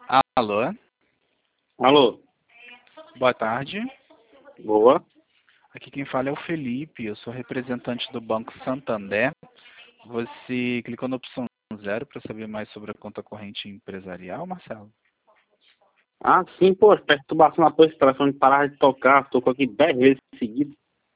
Alô, Alô, boa tarde. boa. Aqui quem fala é o Felipe, eu sou representante do Banco Santander. Você clicou na opção 0 para saber mais sobre a conta corrente empresarial, Marcelo? Ah, sim, pô, perturbação na tua telefone parar de tocar, tocou aqui 10 vezes seguidas.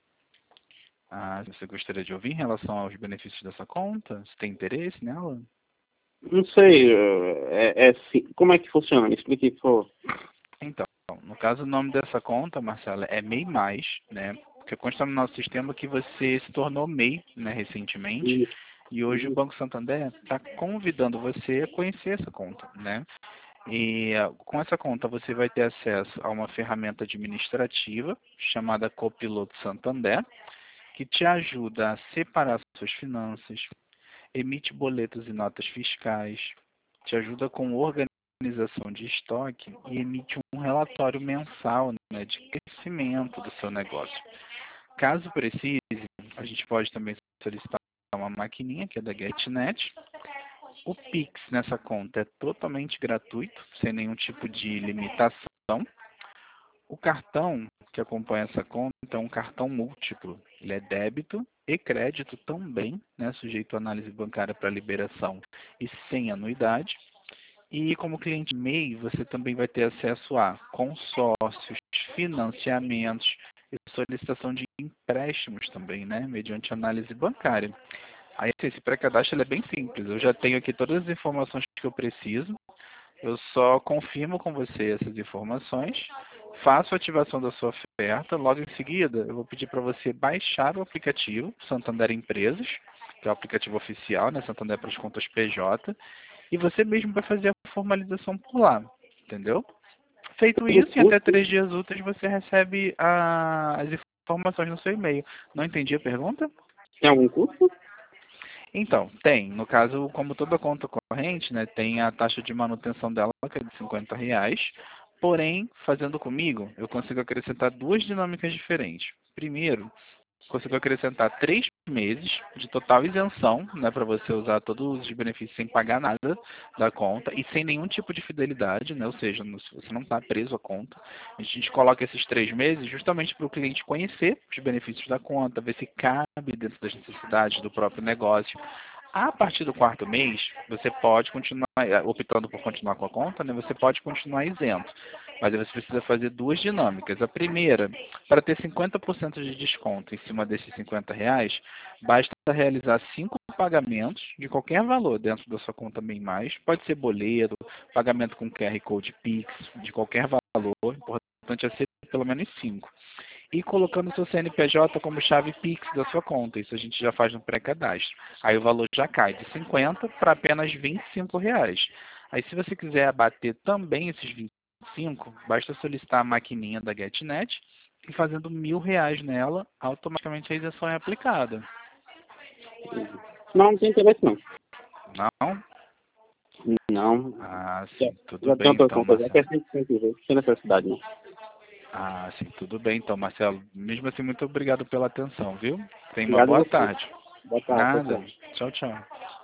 Ah, você gostaria de ouvir em relação aos benefícios dessa conta? Você tem interesse nela? Não sei, como é que funciona? Me explique, por favor. Então, no caso, o nome dessa conta, Marcelo, é MEI+, né? Porque consta no nosso sistema que você se tornou MEI, né, recentemente. Isso. E hoje o Banco Santander está convidando você a conhecer essa conta, né? E com essa conta você vai ter acesso a uma ferramenta administrativa chamada Copiloto Santander, que te ajuda a separar suas finanças, emite boletos e notas fiscais, te ajuda com organização de estoque e emite um relatório mensal, né, de crescimento do seu negócio. Caso precise, a gente pode também solicitar uma maquininha que é da GetNet. O Pix nessa conta é totalmente gratuito, sem nenhum tipo de limitação. O cartão que acompanha essa conta é um cartão múltiplo. Ele é débito e crédito também, né, sujeito à análise bancária para liberação e sem anuidade. E como cliente MEI, você também vai ter acesso a consórcios, financiamentos e solicitação de empréstimos também, né, mediante análise bancária. Aí esse pré-cadastro ele é bem simples. Eu já tenho aqui todas as informações que eu preciso. Eu só confirmo com você essas informações, faço a ativação da sua oferta, logo em seguida eu vou pedir para você baixar o aplicativo Santander Empresas, que é o aplicativo oficial, né, Santander para as contas PJ, e você mesmo vai fazer a formalização por lá, entendeu? Feito Tem isso, em até custo? 3 dias úteis você recebe as informações no seu e-mail. Não entendi a pergunta? Tem algum custo? Então, tem. No caso, como toda conta corrente, né, tem a taxa de manutenção dela, que é de R$ 50. Porém, fazendo comigo, eu consigo acrescentar duas dinâmicas diferentes. Primeiro, consigo acrescentar 3 meses de total isenção, né, para você usar todos os benefícios sem pagar nada da conta e sem nenhum tipo de fidelidade, né, ou seja, você não está preso à conta. A gente coloca esses 3 meses justamente para o cliente conhecer os benefícios da conta, ver se cabe dentro das necessidades do próprio negócio. A partir do quarto mês, você pode continuar, optando por continuar com a conta, né, você pode continuar isento. Mas aí você precisa fazer duas dinâmicas. A primeira, para ter 50% de desconto em cima desses R$ 50, basta realizar 5 pagamentos de qualquer valor dentro da sua conta MEI+. Pode ser boleto, pagamento com QR Code Pix, de qualquer valor. O importante é ser pelo menos 5 e colocando o seu CNPJ como chave Pix da sua conta. Isso a gente já faz no pré-cadastro. Aí o valor já cai de 50 para apenas R$ 25. Aí se você quiser abater também esses 25, basta solicitar a maquininha da GetNet e fazendo R$ 1.000 nela, automaticamente a isenção é aplicada. Não, não tem interesse não. Não? Não. Ah, Já, sim, tudo já tem bem outra então, conta, já que é Marcelo. 100% sem necessidade, não. Ah, sim, tudo bem então, Marcelo. Mesmo assim, muito obrigado pela atenção, viu? Tenha uma Obrigado a boa você. tarde. Boa tarde, Nada. tchau. Tchau, tchau.